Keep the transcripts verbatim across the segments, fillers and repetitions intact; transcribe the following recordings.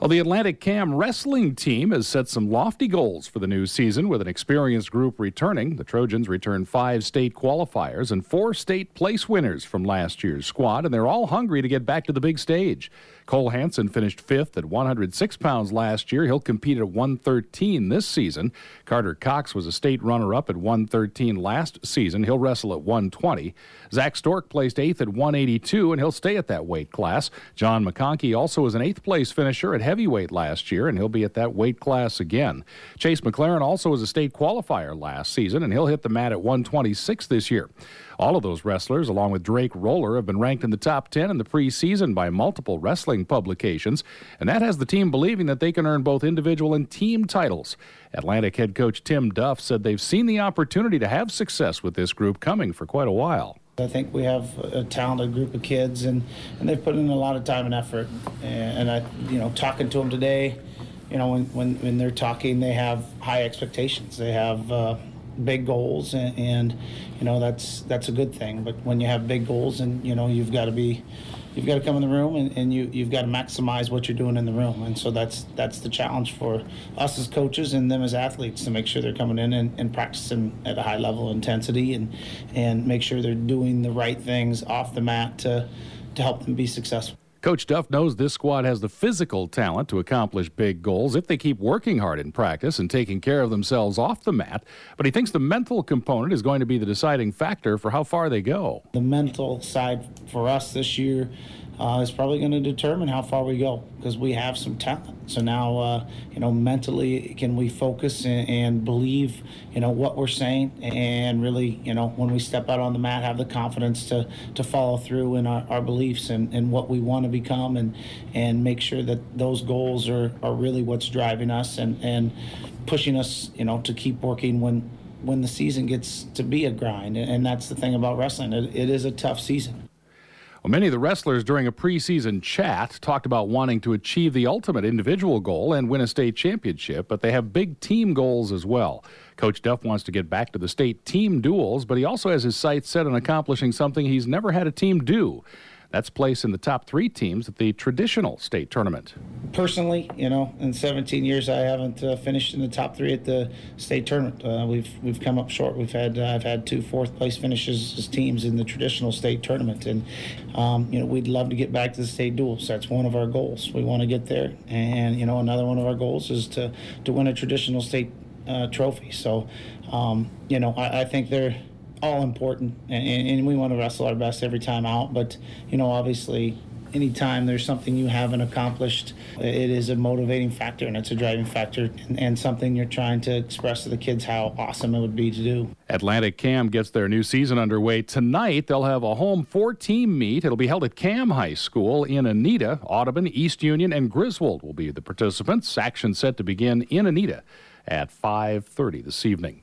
Well, the Atlantic Cam wrestling team has set some lofty goals for the new season with an experienced group returning. The Trojans returned five state qualifiers and four state place winners from last year's squad, and they're all hungry to get back to the big stage. Cole Hansen finished fifth at one hundred six pounds last year. He'll compete at one thirteen this season. Carter Cox was a state runner-up at one thirteen last season. He'll wrestle at one twenty. Zach Stork placed eighth at one eighty-two, and he'll stay at that weight class. John McConkey also was an eighth-place finisher at heavyweight last year, and he'll be at that weight class again. Chase McLaren also was a state qualifier last season, and he'll hit the mat at one twenty-six this year. All of those wrestlers, along with Drake Roller, have been ranked in the top ten in the preseason by multiple wrestling publications, and that has the team believing that they can earn both individual and team titles. Atlantic head coach Tim Duff said they've seen the opportunity to have success with this group coming for quite a while. I think we have a talented group of kids, and, and they've put in a lot of time and effort. And, and I, you know, talking to them today, you know, when, when, when they're talking, they have high expectations. They have uh, big goals, and, and you know that's that's a good thing. But when you have big goals, and you know you've got to be, you've got to come in the room, and, and you you've got to maximize what you're doing in the room. And so that's that's the challenge for us as coaches and them as athletes, to make sure they're coming in and, and practicing at a high level of intensity, and and make sure they're doing the right things off the mat to to help them be successful. Coach Duff knows this squad has the physical talent to accomplish big goals if they keep working hard in practice and taking care of themselves off the mat, but he thinks the mental component is going to be the deciding factor for how far they go. The mental side for us this year uh, is probably going to determine how far we go, because we have some talent. So now, uh, you know, mentally, can we focus and, and believe, you know, what we're saying, and really, you know, when we step out on the mat, have the confidence to to follow through in our, our beliefs and, and what we want to become, and and make sure that those goals are, are really what's driving us and, and pushing us, you know, to keep working when when the season gets to be a grind. And, and that's the thing about wrestling. It, it is a tough season. Well, many of the wrestlers during a preseason chat talked about wanting to achieve the ultimate individual goal and win a state championship, but they have big team goals as well. Coach Duff wants to get back to the state team duels, but he also has his sights set on accomplishing something he's never had a team do. That's place in the top three teams at the traditional state tournament. Personally, you know, in seventeen years, I haven't uh, finished in the top three at the state tournament. Uh, we've we've come up short. We've had uh, I've had two fourth place finishes as teams in the traditional state tournament, and um, you know, we'd love to get back to the state duels. That's one of our goals. We want to get there, and you know, another one of our goals is to to win a traditional state uh, trophy. So, um, you know, I, I think they're all important, and, and we want to wrestle our best every time out. But you know, obviously, anytime there's something you haven't accomplished, it is a motivating factor, and it's a driving factor, and, and something you're trying to express to the kids how awesome it would be to do. Atlantic Cam gets their new season underway tonight. They'll have a home four-team meet. It'll be held at Cam High School in Anita. Audubon, East Union, and Griswold will be the participants. Action set to begin in Anita at five thirty this evening.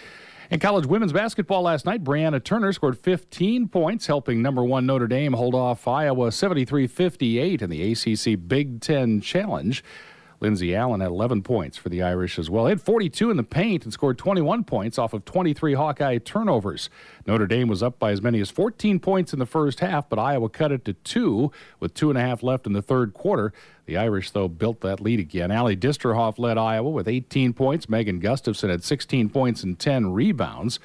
In college women's basketball last night, Brianna Turner scored fifteen points, helping number one Notre Dame hold off Iowa seventy-three fifty-eight in the A C C Big Ten Challenge. Lindsey Allen had eleven points for the Irish as well. He had forty-two in the paint and scored twenty-one points off of twenty-three Hawkeye turnovers. Notre Dame was up by as many as fourteen points in the first half, but Iowa cut it to two with two and a half left in the third quarter. The Irish, though, built that lead again. Allie Disterhoff led Iowa with eighteen points. Megan Gustafson had sixteen points and ten rebounds.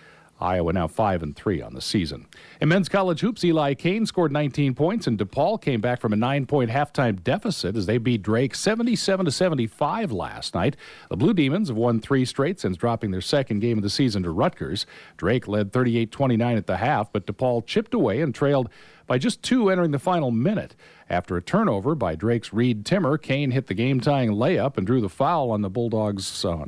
Iowa now five and three on the season. In men's college hoops, Eli Kane scored nineteen points, and DePaul came back from a nine-point halftime deficit as they beat Drake seventy-seven to seventy-five last night. The Blue Demons have won three straight since dropping their second game of the season to Rutgers. Drake led thirty-eight twenty-nine at the half, but DePaul chipped away and trailed by just two entering the final minute. After a turnover by Drake's Reed Timmer, Kane hit the game-tying layup and drew the foul on the Bulldogs uh,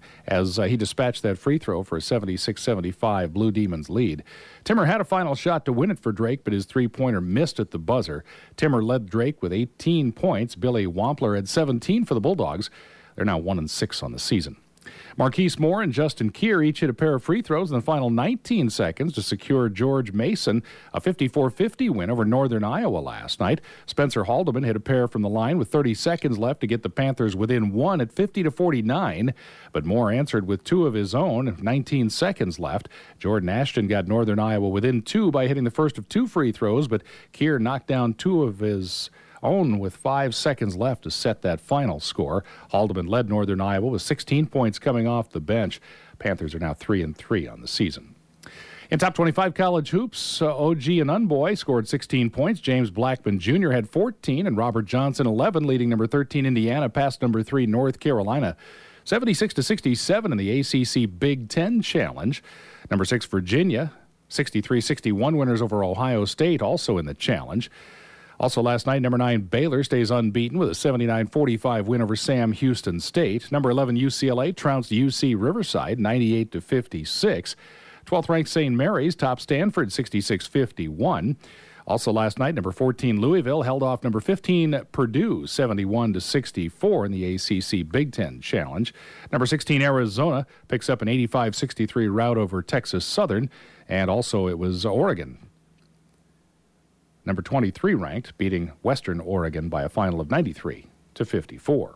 as uh, he dispatched that free throw for a seventy-six seventy-five Blue Demons lead. Timmer had a final shot to win it for Drake, but his three-pointer missed at the buzzer. Timmer led Drake with eighteen points. Billy Wampler had seventeen for the Bulldogs. They're now one and six on the season. Marquise Moore and Justin Keir each hit a pair of free throws in the final nineteen seconds to secure George Mason a fifty-four fifty win over Northern Iowa last night. Spencer Haldeman hit a pair from the line with thirty seconds left to get the Panthers within one at fifty to forty-nine, but Moore answered with two of his own, nineteen seconds left. Jordan Ashton got Northern Iowa within two by hitting the first of two free throws, but Keir knocked down two of his own with five seconds left to set that final score. Haldeman led Northern Iowa with sixteen points coming off the bench. Panthers are now three and three on the season. In top twenty-five college hoops, uh, O G and Unboy scored sixteen points. James Blackman Junior had fourteen, and Robert Johnson eleven, leading number thirteen Indiana past number three North Carolina. seventy-six to sixty-seven in the A C C Big Ten Challenge. Number six Virginia, sixty-three sixty-one winners over Ohio State, also in the challenge. Also last night, number nine Baylor stays unbeaten with a seventy-nine forty-five win over Sam Houston State. Number eleven U C L A trounced U C Riverside ninety-eight to fifty-six. twelfth ranked Saint Mary's topped Stanford sixty-six fifty-one. Also last night, number fourteen Louisville held off number fifteen Purdue seventy-one to sixty-four in the A C C Big Ten Challenge. Number sixteen Arizona picks up an eighty-five sixty-three rout over Texas Southern, and also it was Oregon, number twenty-three ranked, beating Western Oregon by a final of ninety-three to fifty-four.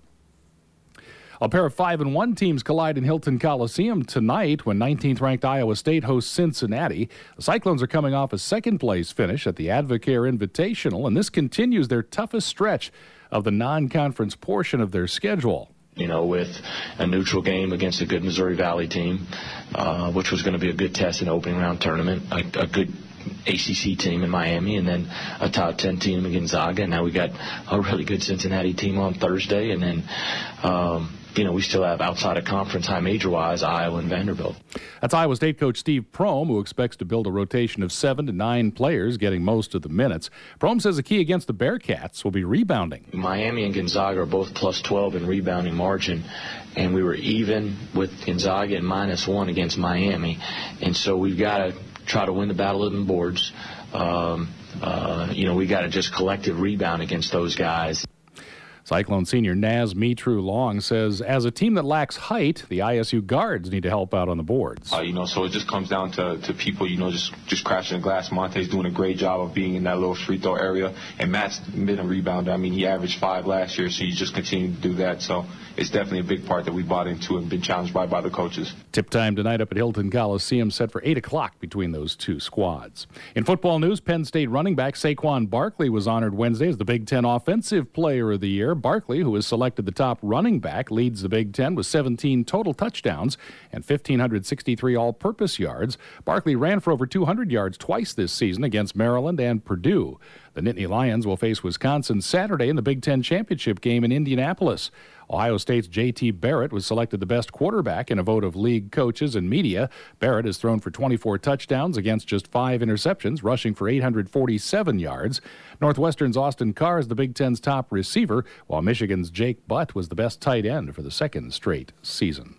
A pair of five and one teams collide in Hilton Coliseum tonight when nineteenth ranked Iowa State hosts Cincinnati. The Cyclones are coming off a second-place finish at the Advocare Invitational, and this continues their toughest stretch of the non-conference portion of their schedule. You know, with a neutral game against a good Missouri Valley team, uh, which was going to be a good test in the opening round tournament, a, a good A C C team in Miami, and then a top ten team in Gonzaga. And now we got a really good Cincinnati team on Thursday, and then um, you know, we still have outside of conference high major-wise Iowa and Vanderbilt. That's Iowa State coach Steve Prohm, who expects to build a rotation of seven to nine players, getting most of the minutes. Prohm says the key against the Bearcats will be rebounding. Miami and Gonzaga are both plus twelve in rebounding margin, and we were even with Gonzaga at minus one against Miami. And so we've got to try to win the battle of the boards. Um, uh, you know, we got to just collective rebound against those guys. Cyclone senior Naz Mitru Long says, as a team that lacks height, the I S U guards need to help out on the boards. Uh, you know, so it just comes down to, to people, you know, just, just crashing the glass. Monte's doing a great job of being in that little free throw area. And Matt's been a rebounder. I mean, he averaged five last year, so he's just continuing to do that. So it's definitely a big part that we bought into and been challenged by by the coaches. Tip time tonight up at Hilton Coliseum, set for eight o'clock between those two squads. In football news, Penn State running back Saquon Barkley was honored Wednesday as the Big Ten Offensive Player of the Year. Barkley, who was selected the top running back, leads the Big Ten with seventeen total touchdowns and one thousand five hundred sixty-three all-purpose yards. Barkley ran for over two hundred yards twice this season against Maryland and Purdue. The Nittany Lions will face Wisconsin Saturday in the Big Ten Championship game in Indianapolis. Ohio State's J T Barrett was selected the best quarterback in a vote of league coaches and media. Barrett has thrown for twenty-four touchdowns against just five interceptions, rushing for eight hundred forty-seven yards. Northwestern's Austin Carr is the Big Ten's top receiver, while Michigan's Jake Butt was the best tight end for the second straight season.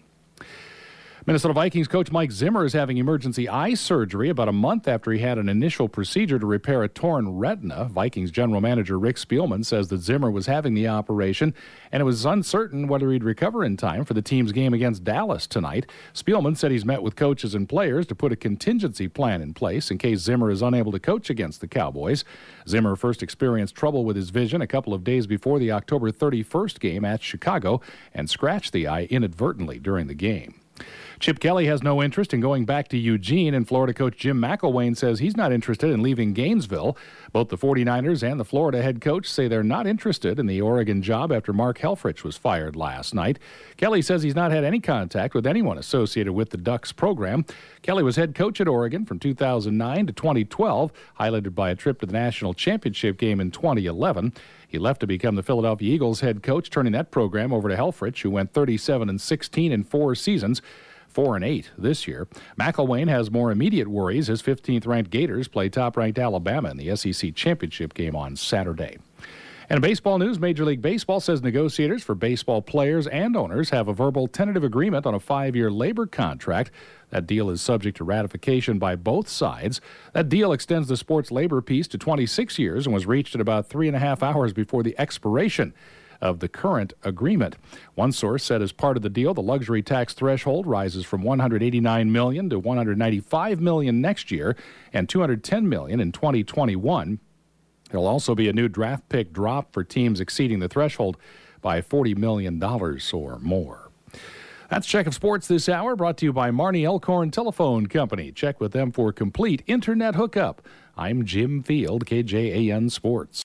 Minnesota Vikings coach Mike Zimmer is having emergency eye surgery about a month after he had an initial procedure to repair a torn retina. Vikings general manager Rick Spielman says that Zimmer was having the operation, and it was uncertain whether he'd recover in time for the team's game against Dallas tonight. Spielman said he's met with coaches and players to put a contingency plan in place in case Zimmer is unable to coach against the Cowboys. Zimmer first experienced trouble with his vision a couple of days before the October thirty-first game at Chicago and scratched the eye inadvertently during the game. Chip Kelly has no interest in going back to Eugene, and Florida coach Jim McElwain says he's not interested in leaving Gainesville. Both the forty-niners and the Florida head coach say they're not interested in the Oregon job after Mark Helfrich was fired last night. Kelly says he's not had any contact with anyone associated with the Ducks program. Kelly was head coach at Oregon from two thousand nine to twenty twelve, highlighted by a trip to the national championship game in twenty eleven. He left to become the Philadelphia Eagles head coach, turning that program over to Helfrich, who went thirty-seven and sixteen in four seasons. Four and eight this year. McElwain has more immediate worries. His fifteenth-ranked Gators play top-ranked Alabama in the S E C championship game on Saturday. And in baseball news, Major League Baseball says negotiators for baseball players and owners have a verbal tentative agreement on a five-year labor contract. That deal is subject to ratification by both sides. That deal extends the sports labor piece to twenty-six years and was reached at about three and a half hours before the expiration of the current agreement. One source said as part of the deal, the luxury tax threshold rises from one hundred eighty-nine million dollars to one hundred ninety-five million dollars next year and two hundred ten million dollars in twenty twenty-one. There'll also be a new draft pick drop for teams exceeding the threshold by forty million dollars or more. That's Check of Sports this hour, brought to you by Marnie Elkhorn Telephone Company. Check with them for complete internet hookup. I'm Jim Field, K J A N Sports.